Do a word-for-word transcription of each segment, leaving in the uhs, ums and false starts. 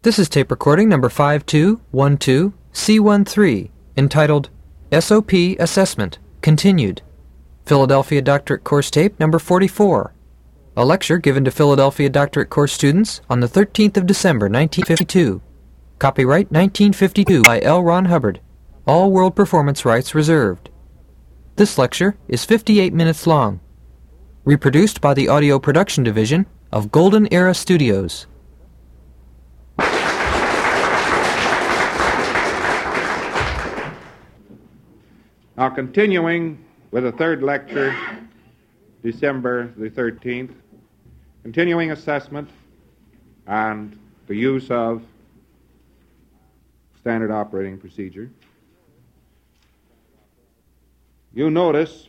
This is tape recording number five two one two C one three, entitled S O P Assessment, Continued. Philadelphia Doctorate Course Tape number forty-four. A lecture given to Philadelphia Doctorate Course students on the thirteenth of December, nineteen fifty-two. Copyright nineteen fifty-two by L. Ron Hubbard. All world performance rights reserved. This lecture is fifty-eight minutes long. Reproduced by the Audio Production Division of Golden Era Studios. Now, continuing with the third lecture, December the thirteenth, continuing assessment and the use of standard operating procedure. You notice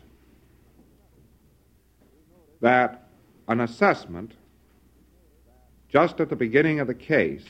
that an assessment just at the beginning of the case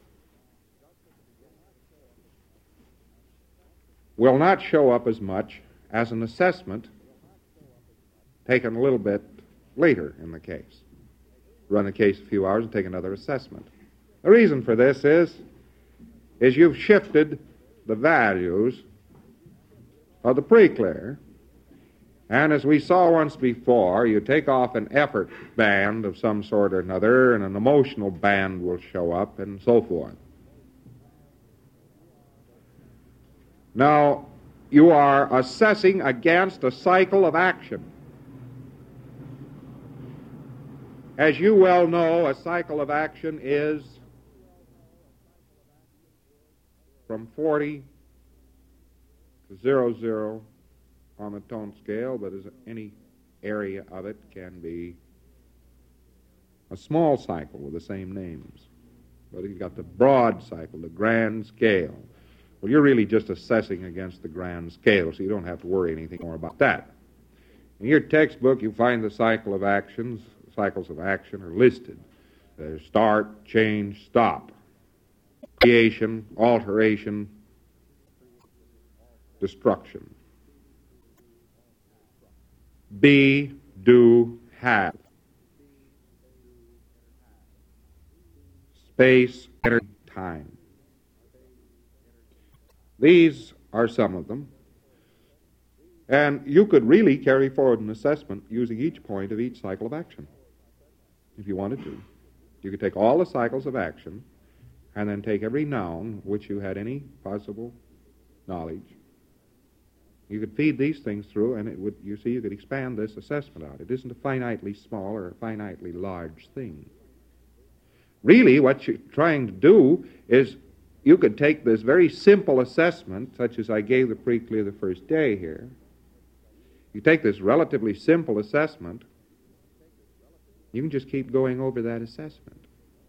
will not show up as much as an assessment taken a little bit later in the case. Run the case a few hours and take another assessment. The reason for this is, is you've shifted the values of the pre-clear, and as we saw once before, you take off an effort band of some sort or another, and an emotional band will show up, and so forth. Now, you are assessing against a cycle of action. As you well know, a cycle of action is from forty to zero, zero on the tone scale, but as any area of it can be a small cycle with the same names. But you've got the broad cycle, the grand scale. Well, you're really just assessing against the grand scale, so you don't have to worry anything more about that. In your textbook, you find the cycle of actions. Cycles of action are listed. There's start, change, stop, creation, alteration, destruction. Be, do, have. Space, energy, time. These are some of them. And you could really carry forward an assessment using each point of each cycle of action, if you wanted to. You could take all the cycles of action and then take every noun which you had any possible knowledge. You could feed these things through, and it would, you see, you could expand this assessment out. It isn't a finitely small or a finitely large thing. Really, what you're trying to do is you could take this very simple assessment, such as I gave the pre-clear the first day here. You take this relatively simple assessment, you can just keep going over that assessment.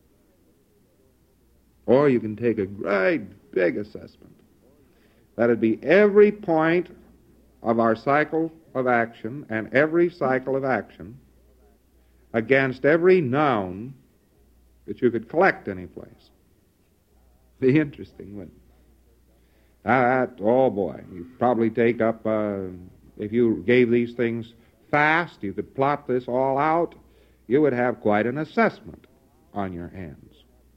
Or you can take a great big assessment. That'd be every point of our cycle of action and every cycle of action against every noun that you could collect any place. Be interesting, wouldn't it? That, oh boy, you'd probably take up, uh, if you gave these things fast, you could plot this all out, you would have quite an assessment on your hands.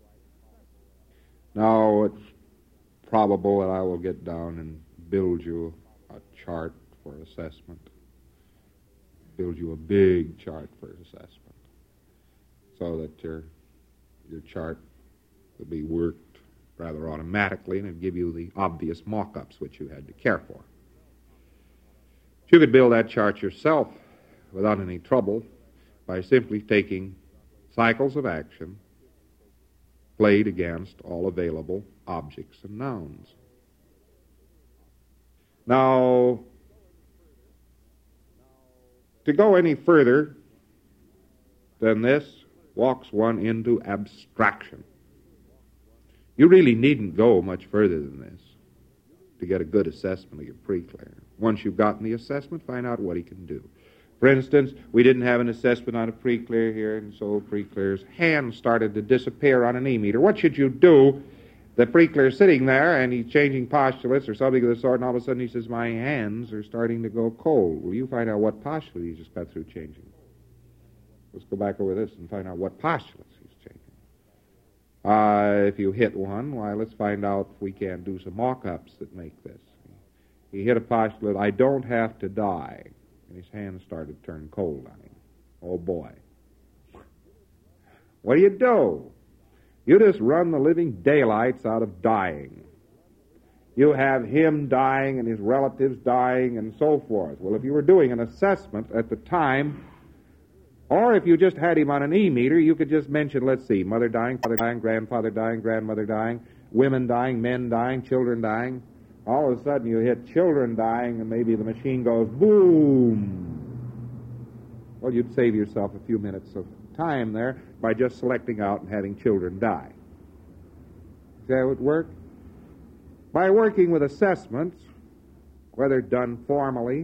Now, it's probable that I will get down and build you a chart for assessment. Build you a big chart for assessment, so that your, your chart will be worked rather automatically, and it'd give you the obvious mock-ups which you had to care for. You could build that chart yourself without any trouble by simply taking cycles of action played against all available objects and nouns. Now, to go any further than this walks one into abstraction. You really needn't go much further than this to get a good assessment of your pre-clear. Once you've gotten the assessment, find out what he can do. For instance, we didn't have an assessment on a pre-clear here, and so pre-clear's hand started to disappear on an E-meter. What should you do? The pre-clear's sitting there, and he's changing postulates or something of the sort, and all of a sudden he says, my hands are starting to go cold. Well, you find out what postulate he just got through changing. Let's go back over this and find out what postulates he's changing. Uh, if you hit one, why, let's find out if we can do some mock-ups that make this. He hit a postulate, I don't have to die. And his hands started to turn cold on him. Oh, boy. What do you do? You just run the living daylights out of dying. You have him dying and his relatives dying and so forth. Well, if you were doing an assessment at the time, or if you just had him on an E-meter, you could just mention, let's see, mother dying, father dying, grandfather dying, grandmother dying, women dying, men dying, children dying. All of a sudden you hit children dying and maybe the machine goes boom. Well, you'd save yourself a few minutes of time there by just selecting out and having children die. Is that how it would work? By working with assessments, whether done formally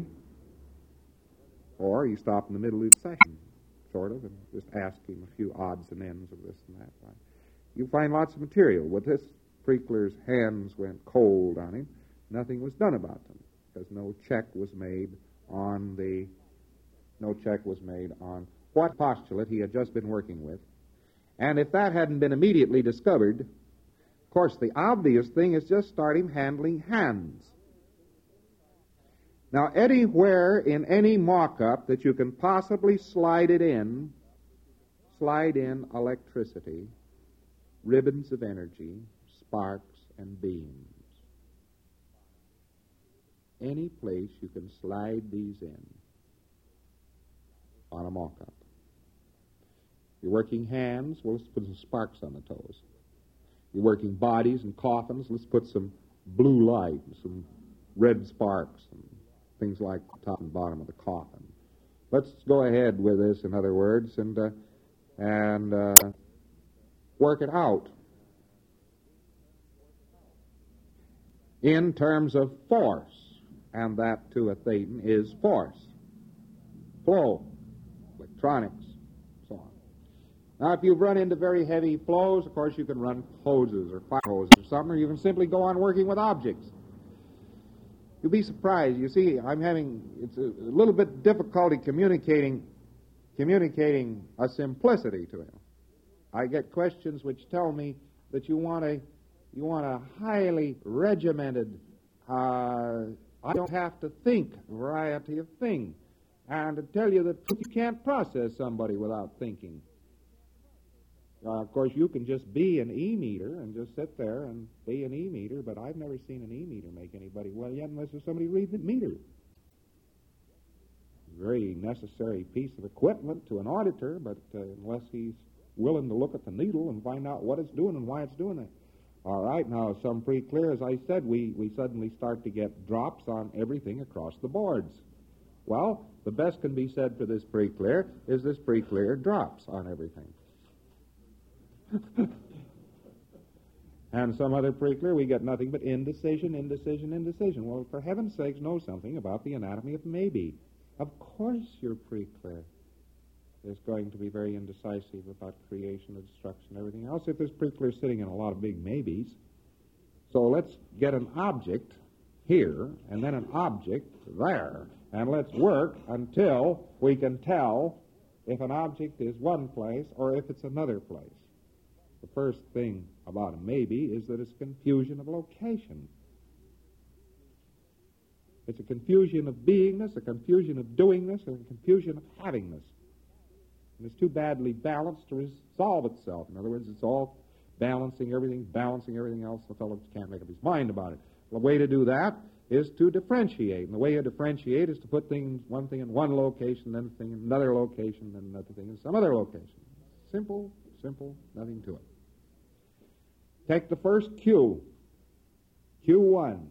or you stop in the middle of the session, sort of, and just ask him a few odds and ends of this and that. You find lots of material. With this, Prickler's hands went cold on him. Nothing was done about them because no check was made on the no check was made on what postulate he had just been working with. And if that hadn't been immediately discovered, of course, the obvious thing is just start him handling hands. Now, anywhere in any mock-up that you can possibly slide it in, slide in electricity, ribbons of energy, sparks, and beams. Any place you can slide these in on a mock-up. You're working hands, well, let's put some sparks on the toes. You're working bodies and coffins, let's put some blue light and some red sparks and things like the top and bottom of the coffin. Let's go ahead with this, in other words, and uh, and uh, work it out in terms of force, and that to a thetan is force, flow, electronics, so on. Now, if you've run into very heavy flows, of course, you can run hoses or fire hoses or something, or you can simply go on working with objects. You'll be surprised. You see, I'm having, it's a, a little bit difficulty communicating, communicating a simplicity to him. I get questions which tell me that you want a, you want a highly regimented, uh, I don't have to think variety of thing. And to tell you the truth, you can't process somebody without thinking. Uh, of course, you can just be an E-meter and just sit there and be an E-meter, but I've never seen an E-meter make anybody well yet unless there's somebody reading the meter. Very necessary piece of equipment to an auditor, but uh, unless he's willing to look at the needle and find out what it's doing and why it's doing it. All right, now, some pretty clear, as I said, we, we suddenly start to get drops on everything across the boards. Well, the best can be said for this pretty clear is this pretty clear drops on everything. And some other pre-clear, we get nothing but indecision, indecision, indecision. Well, for heaven's sakes, know something about the anatomy of maybe. Of course your pre-clear is going to be very indecisive about creation and destruction and everything else if this pre-clear is sitting in a lot of big maybes. So let's get an object here and then an object there, and let's work until we can tell if an object is one place or if it's another place. The first thing about a maybe is that it's confusion of location. It's a confusion of beingness, a confusion of doingness, and a confusion of havingness. And it's too badly balanced to resolve itself. In other words, it's all balancing everything, balancing everything else. The fellow just can't make up his mind about it. The way to do that is to differentiate. And the way you differentiate is to put things, one thing in one location, then a thing in another location, then another thing in some other location. Simple. Simple, nothing to it. Take the first Q, Q one.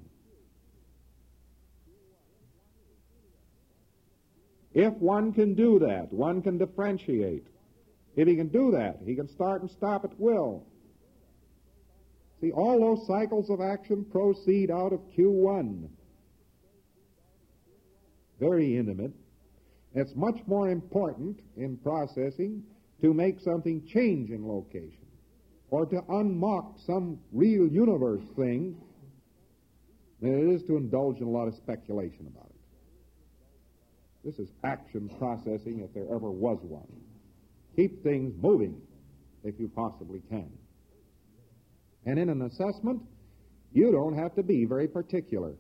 If one can do that, one can differentiate. If he can do that, he can start and stop at will. See, all those cycles of action proceed out of Q one. Very intimate. It's much more important in processing to make something change in location, or to unmock some real universe thing, than it is to indulge in a lot of speculation about it. This is action processing if there ever was one. Keep things moving if you possibly can. And in an assessment, you don't have to be very particular,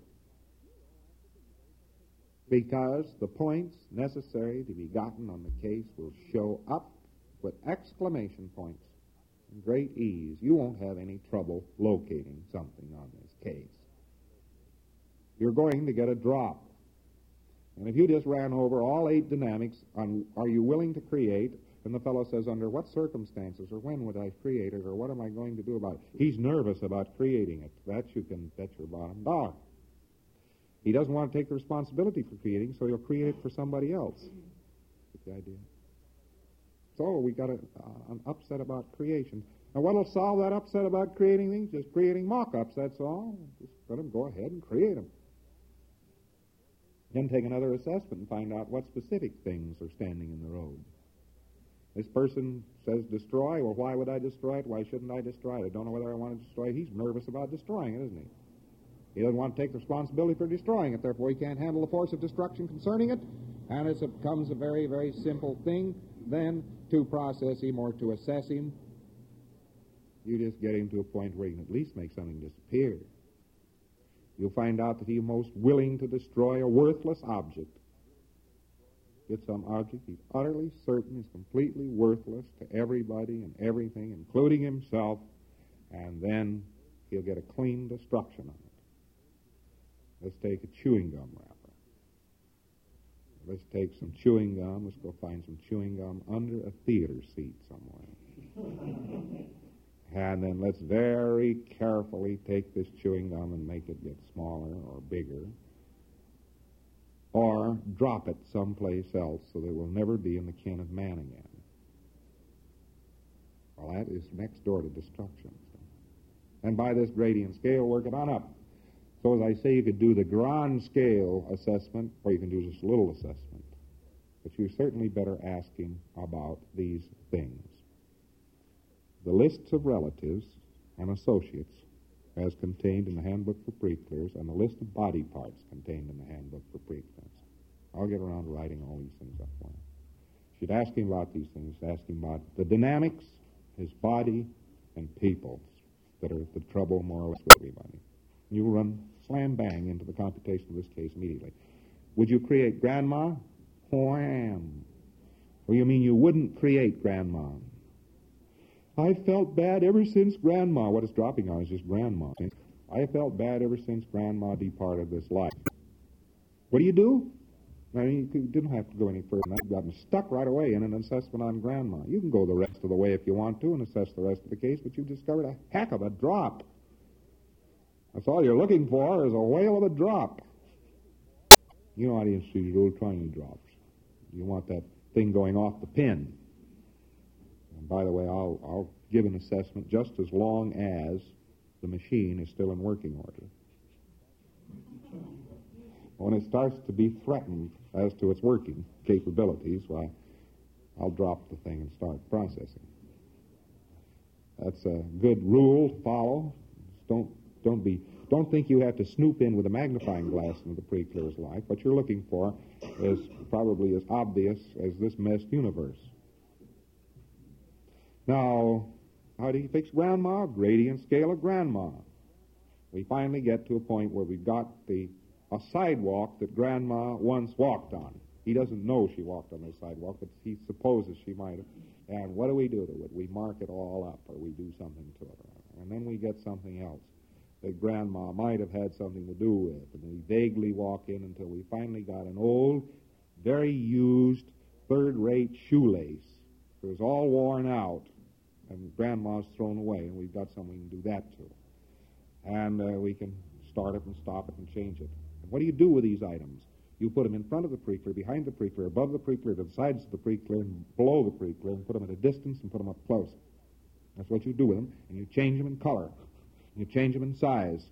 because the points necessary to be gotten on the case will show up with exclamation points and great ease. You won't have any trouble locating something on this case. You're going to get a drop. And if you just ran over all eight dynamics on are you willing to create, and the fellow says, under what circumstances, or when would I create it, or what am I going to do about it? He's nervous about creating it. That you can bet your bottom dollar. He doesn't want to take the responsibility for creating, so he'll create it for somebody else. Get the idea? So we got a, uh, an upset about creation. Now what'll solve that upset about creating things? Just creating mock-ups, that's all. Just let them go ahead and create them. Then take another assessment and find out what specific things are standing in the road. This person says destroy. Well, why would I destroy it? Why shouldn't I destroy it? I don't know whether I want to destroy it. He's nervous about destroying it, isn't he? He doesn't want to take the responsibility for destroying it. Therefore, he can't handle the force of destruction concerning it. And it becomes a very, very simple thing then to process him or to assess him. You just get him to a point where you can at least make something disappear. You'll find out that he's most willing to destroy a worthless object. Get some object he's utterly certain is completely worthless to everybody and everything, including himself, and then he'll get a clean destruction on it. Let's take a chewing gum wrapper. Let's take some chewing gum. Let's go find some chewing gum under a theater seat somewhere. And then let's very carefully take this chewing gum and make it get smaller or bigger, or drop it someplace else so that it will never be in the ken of man again. Well, that is next door to destruction. And by this gradient scale, work it on up. So as I say, you could do the grand scale assessment, or you can do just a little assessment. But you're certainly better asking about these things. The lists of relatives and associates as contained in the Handbook for Pre-Clears, and the list of body parts contained in the Handbook for Pre-Clears. I'll get around to writing all these things up for you. You'd ask him about these things. Ask him about the dynamics, his body, and peoples that are the trouble more or less with everybody. You'll run slam bang into the computation of this case immediately. Would you create Grandma? Wham! Or you mean you wouldn't create Grandma? I felt bad ever since Grandma, what it's dropping on is just Grandma. I felt bad ever since Grandma departed this life. What do you do? I mean, you didn't have to go any further than that. You've gotten stuck right away in an assessment on Grandma. You can go the rest of the way if you want to and assess the rest of the case, but you've discovered a heck of a drop. That's all you're looking for is a whale of a drop. You know how to see little tiny drops. You want that thing going off the pin. And by the way, I'll, I'll give an assessment just as long as the machine is still in working order. When it starts to be threatened as to its working capabilities, why, I'll drop the thing and start processing. That's a good rule to follow. Just don't don't be don't think you have to snoop in with a magnifying glass into the Pre-Clear's life. What you're looking for is probably as obvious as this messed universe. Now, how do you fix Grandma? Gradient scale of Grandma. We finally get to a point where we've got the a sidewalk that Grandma once walked on. He doesn't know she walked on this sidewalk, but he supposes she might have. And what do we do to it? We mark it all up, or we do something to it. And then we get something else that Grandma might have had something to do with. And we vaguely walk in until we finally got an old, very used, third-rate shoelace. It was all worn out, and Grandma's thrown away, and we've got something we can do that to. And uh, we can start it and stop it and change it. And what do you do with these items? You put them in front of the Pre-Clear, behind the Pre-Clear, above the Pre-Clear, to the sides of the Pre-Clear, and below the Pre-Clear, and put them at a distance and put them up close. That's what you do with them, and you change them in color. You change them in size.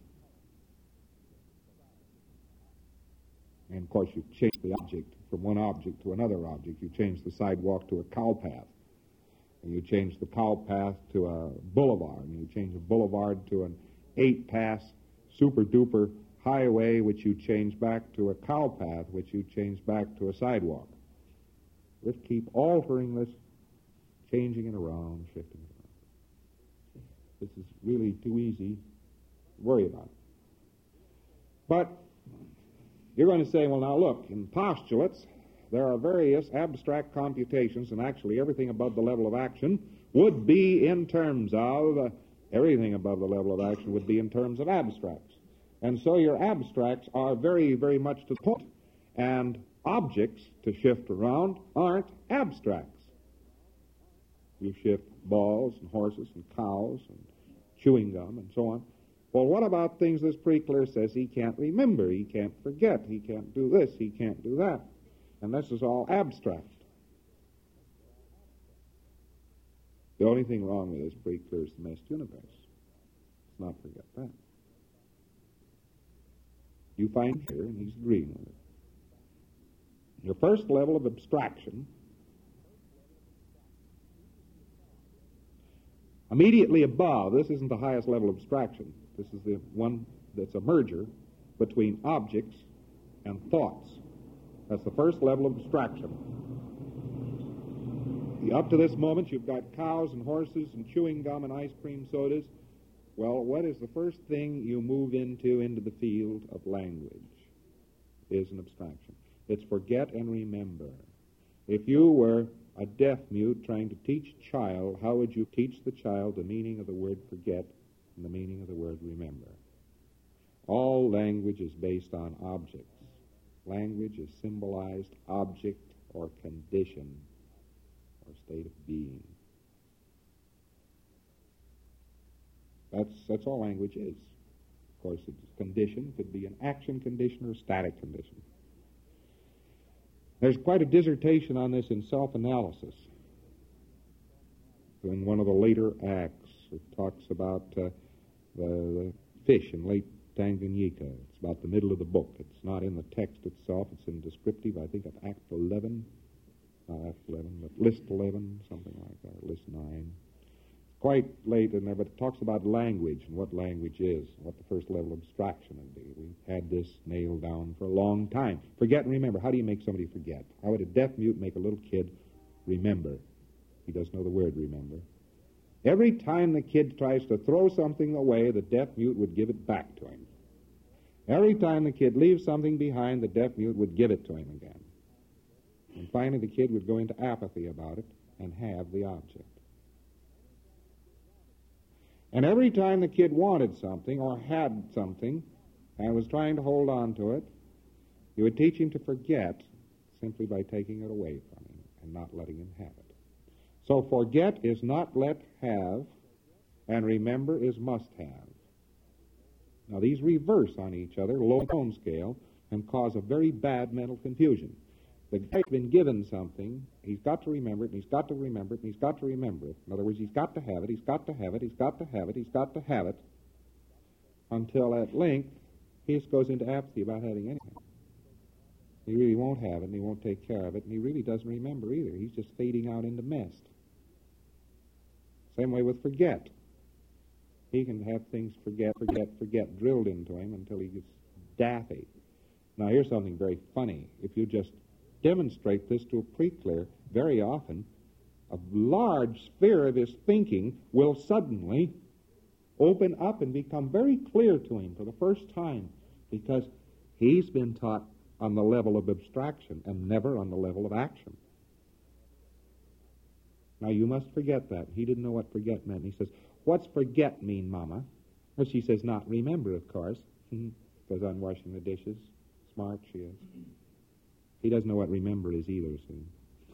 And, of course, you change the object from one object to another object. You change the sidewalk to a cow path. And you change the cow path to a boulevard. And you change the boulevard to an eight-pass, super-duper highway, which you change back to a cow path, which you change back to a sidewalk. Just keep altering this, changing it around, shifting it around. This is really too easy to worry about. But you're going to say, well, now look, in postulates, there are various abstract computations, and actually everything above the level of action would be in terms of, uh, everything above the level of action would be in terms of abstracts. And so your abstracts are very, very much to the point, and objects to shift around aren't abstracts. You shift balls and horses and cows and chewing gum and so on. Well, what about things this pretty clear says he can't remember, he can't forget, he can't do this, he can't do that. And this is all abstract. The only thing wrong with this pretty clear is the massed universe. Let's not forget that. You find here, and he's agreeing with it. Your first level of abstraction, immediately above, this isn't the highest level of abstraction. This is the one that's a merger between objects and thoughts. That's the first level of abstraction. Up to this moment, you've got cows and horses and chewing gum and ice cream sodas. Well, what is the first thing you move into, into the field of language? Is an abstraction. It's forget and remember. If you were a deaf mute trying to teach a child, how would you teach the child the meaning of the word forget and the meaning of the word remember? All language is based on objects. Language is symbolized object or condition or state of being. That's that's all language is. Of course, it's a condition. It could be an action condition or a static condition. There's quite a dissertation on this in self-analysis. In one of the later acts, it talks about uh, the, the fish in Lake Tanganyika. It's about the middle of the book. It's not in the text itself. It's in descriptive, I think, of Act eleven. Not Act eleven, but List eleven, something like that, List nine. Quite late in there, but it talks about language and what language is, what the first level of abstraction would be. We've had this nailed down for a long time. Forget and remember. How do you make somebody forget? How would a deaf mute make a little kid remember? He doesn't know the word remember. Every time the kid tries to throw something away, the deaf mute would give it back to him. Every time the kid leaves something behind, the deaf mute would give it to him again. And finally, the kid would go into apathy about it and have the object. And every time the kid wanted something or had something and was trying to hold on to it, you would teach him to forget simply by taking it away from him and not letting him have it. So forget is not let have, and remember is must have. Now these reverse on each other, low tone scale, and cause a very bad mental confusion. The guy's been given something, he's got to remember it, and he's got to remember it, and he's got to remember it. In other words, he's got to have it, he's got to have it, he's got to have it, he's got to have it, until at length he just goes into apathy about having anything. He really won't have it, and he won't take care of it, and he really doesn't remember either. He's just fading out into mist. Same way with forget. He can have things forget, forget, forget drilled into him until he gets daffy. Now here's something very funny. If you just demonstrate this to a pre-clear, very often a large sphere of his thinking will suddenly open up and become very clear to him for the first time, because he's been taught on the level of abstraction and never on the level of action. Now you must forget that. He didn't know what forget meant. He says, "What's forget mean, Mama?" Well, she says, "Not remember, of course." Goes on washing the dishes. Smart she is. He doesn't know what remember is either, see.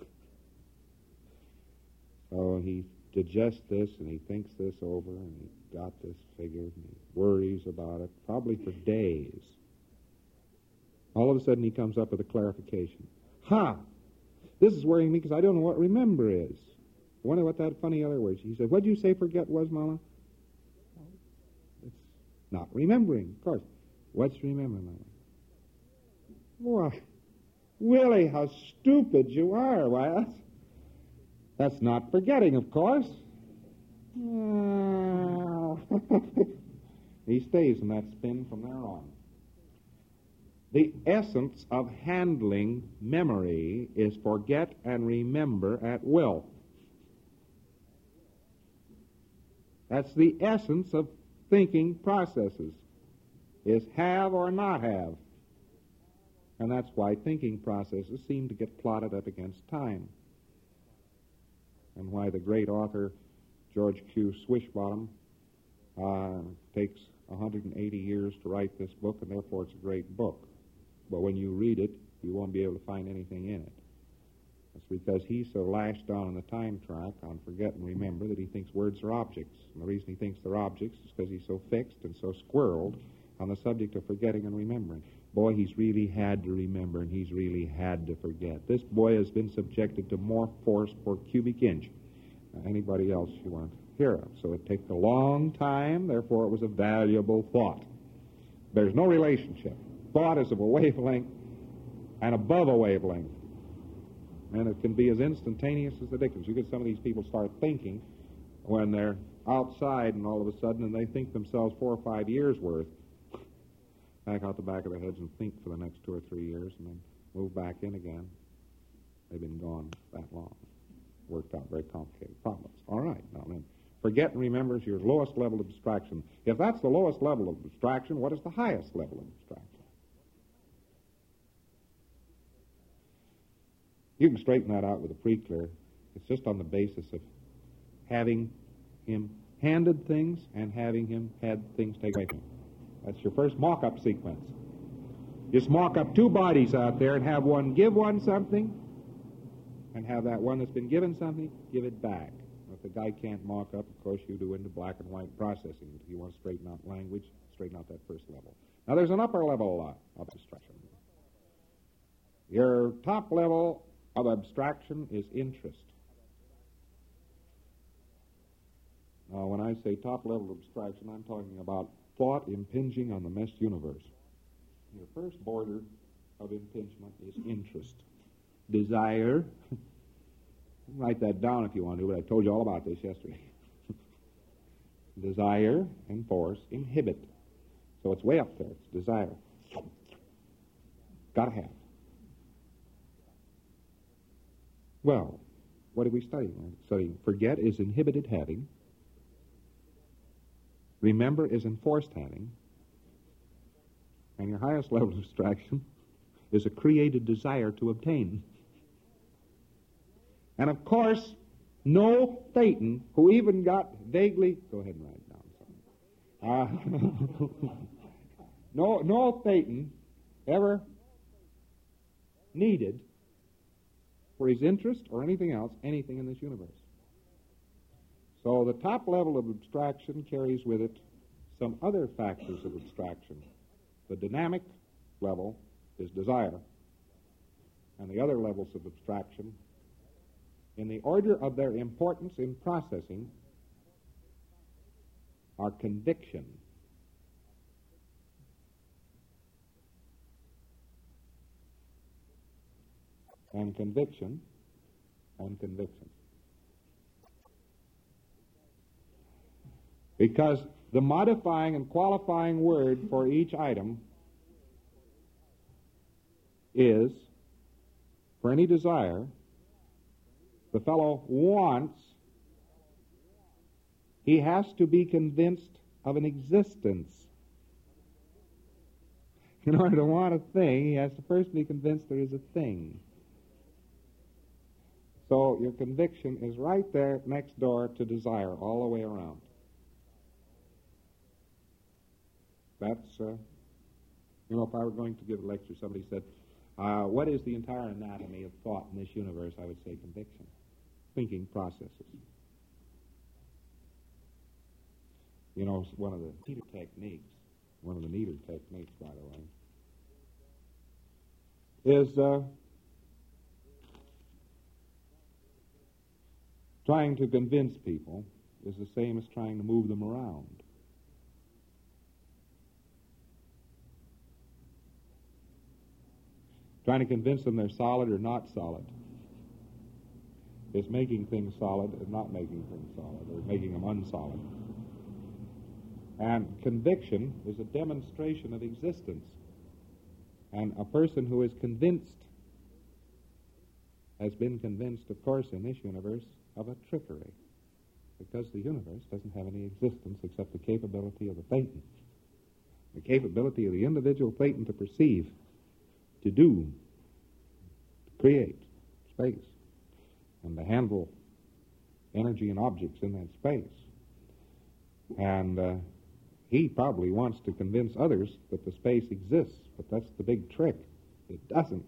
So he digests this, and he thinks this over, and he got this figured, and he worries about it, probably for days. All of a sudden, he comes up with a clarification. Ha! This is worrying me because I don't know what remember is. I wonder what that funny other word is. He said, "What did you say forget was, Mama?" It's not remembering, of course. What's remember, Mama? Why, Willie, how stupid you are. Why, that's, that's not forgetting, of course. He stays in that spin from there on. The essence of handling memory is forget and remember at will. That's the essence of thinking processes, is have or not have. And that's why thinking processes seem to get plotted up against time. And why the great author George Q. Swishbottom uh, takes one hundred eighty years to write this book, and therefore it's a great book. But when you read it, you won't be able to find anything in it. That's because he's so lashed down on the time track on forget and remember that he thinks words are objects. And the reason he thinks they're objects is because he's so fixed and so squirreled on the subject of forgetting and remembering. Boy, he's really had to remember, and he's really had to forget. This boy has been subjected to more force per cubic inch than anybody else you want to hear of. So it takes a long time, therefore it was a valuable thought. There's no relationship. Thought is of a wavelength and above a wavelength. And it can be as instantaneous as the Dickens. You get some of these people start thinking when they're outside and all of a sudden and they think themselves four or five years worth. Back out the back of their heads and think for the next two or three years and then move back in again. They've been gone that long. Worked out very complicated problems. All right, now then, forget and remember is your lowest level of abstraction. If that's the lowest level of abstraction, what is the highest level of abstraction? You can straighten that out with a pre-clear. It's just on the basis of having him handed things and having him had things taken away from him. That's your first mock-up sequence. Just mock up two bodies out there and have one give one something and have that one that's been given something give it back. If the guy can't mock up, of course, you do into black and white processing. If you want to straighten out language, straighten out that first level. Now, there's an upper level uh, of abstraction. Your top level of abstraction is interest. Now, when I say top level of abstraction, I'm talking about thought impinging on the meshed universe. Your first border of impingement is interest. Desire. Write that down if you want to, but I told you all about this yesterday. Desire and force inhibit. So it's way up there. It's desire. Gotta have. Well, what did we study? We're studying forget is inhibited having. Remember is enforced having. And your highest level of abstraction is a created desire to obtain. And of course, no Thetan who even got vaguely... Go ahead and write it down. Uh, no, no Thetan ever needed for his interest or anything else, anything in this universe. So the top level of abstraction carries with it some other factors of abstraction. The dynamic level is desire, and the other levels of abstraction, in the order of their importance in processing, are conviction. And conviction, and conviction. Because the modifying and qualifying word for each item is, for any desire, the fellow wants, he has to be convinced of an existence. In order to want a thing, he has to first be convinced there is a thing. So your conviction is right there next door to desire, all the way around. That's, uh, you know, if I were going to give a lecture, somebody said, uh, what is the entire anatomy of thought in this universe? I would say conviction. Thinking processes. You know, one of the neater techniques, one of the neater techniques, by the way, is uh, trying to convince people is the same as trying to move them around. Trying to convince them they're solid or not solid is making things solid and not making things solid, or making them unsolid. And conviction is a demonstration of existence. And a person who is convinced has been convinced, of course, in this universe, of a trickery. because the universe doesn't have any existence except the capability of the Thetan. The capability of the individual Thetan to perceive, to do, to create space, and to handle energy and objects in that space. And uh, he probably wants to convince others that the space exists, but that's the big trick. It doesn't.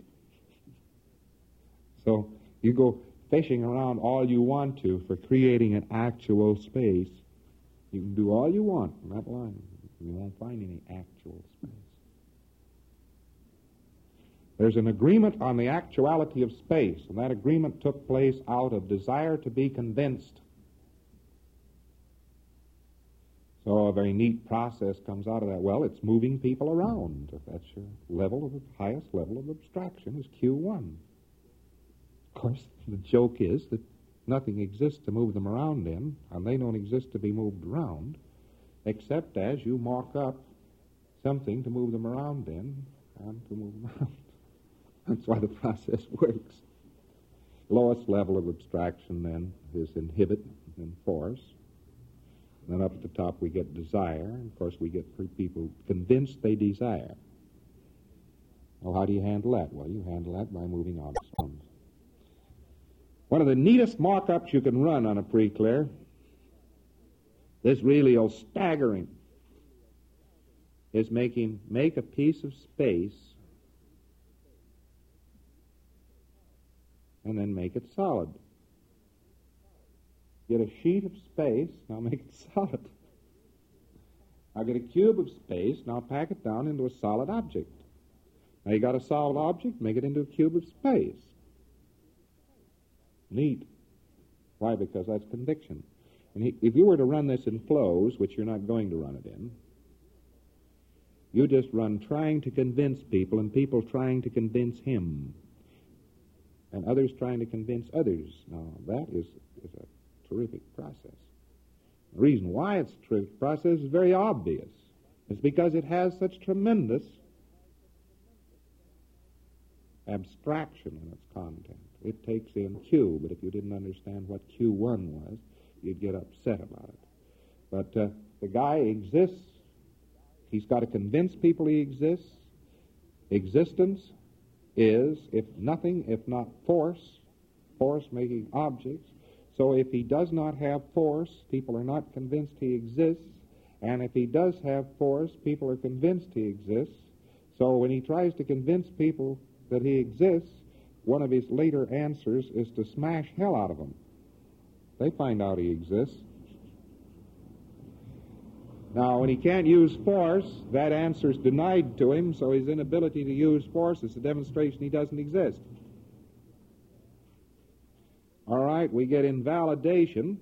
So you go fishing around all you want to for creating an actual space. You can do all you want in that line. You won't find any actual space. There's an agreement on the actuality of space, and that agreement took place out of desire to be convinced. So a very neat process comes out of that. Well, it's moving people around. If that's your level of the highest level of abstraction is Q one. Of course, the joke is that nothing exists to move them around in, and they don't exist to be moved around, except as you mock up something to move them around in and to move them around. That's why the process works. Lowest level of abstraction, then, is inhibit and force. And then up at the top we get desire. And of course, we get people convinced they desire. Well, how do you handle that? Well, you handle that by moving objects. One of the neatest mock-ups you can run on a pre-clear is really oh, staggering, is making make a piece of space and then make it solid. Get a sheet of space, now make it solid. I'll get a cube of space, now pack it down into a solid object. Now you got a solid object, make it into a cube of space. Neat. Why? Because that's conviction. And he, if you were to run this in flows, which you're not going to run it in, you just run trying to convince people, and people trying to convince him, and others trying to convince others. Now, that is, is a terrific process. The reason why it's a terrific process is very obvious. It's because it has such tremendous abstraction in its content. It takes in Q, but if you didn't understand what Q one was, you'd get upset about it. But uh, the guy exists. He's got to convince people he exists. Existence is, if nothing, if not force, force making objects. So if he does not have force, people are not convinced he exists. And if he does have force, people are convinced he exists. So when he tries to convince people that he exists, one of his later answers is to smash hell out of them. They find out he exists. Now, when he can't use force, that answer is denied to him, so his inability to use force is a demonstration he doesn't exist. All right, we get invalidation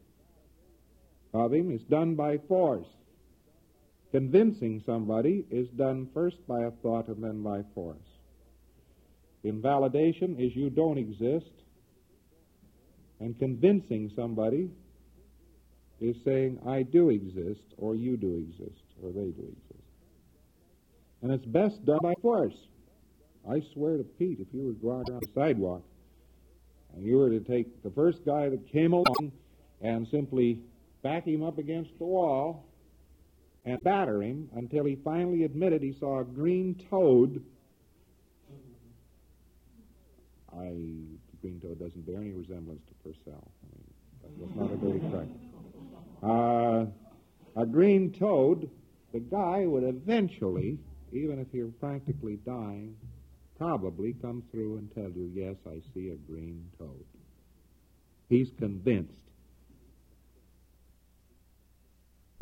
of him. It's done by force. Convincing somebody is done first by a thought and then by force. Invalidation is you don't exist, and convincing somebody is saying I do exist, or you do exist, or they do exist. And it's best done by force. I swear to Pete, if you were to go out on the sidewalk and you were to take the first guy that came along and simply back him up against the wall and batter him until he finally admitted he saw a green toad, I, the green toad doesn't bear any resemblance to Purcell. I mean, that's not a dirty crack. Uh, a green toad, the guy would eventually, even if you're practically dying, probably come through and tell you, yes, I see a green toad. He's convinced.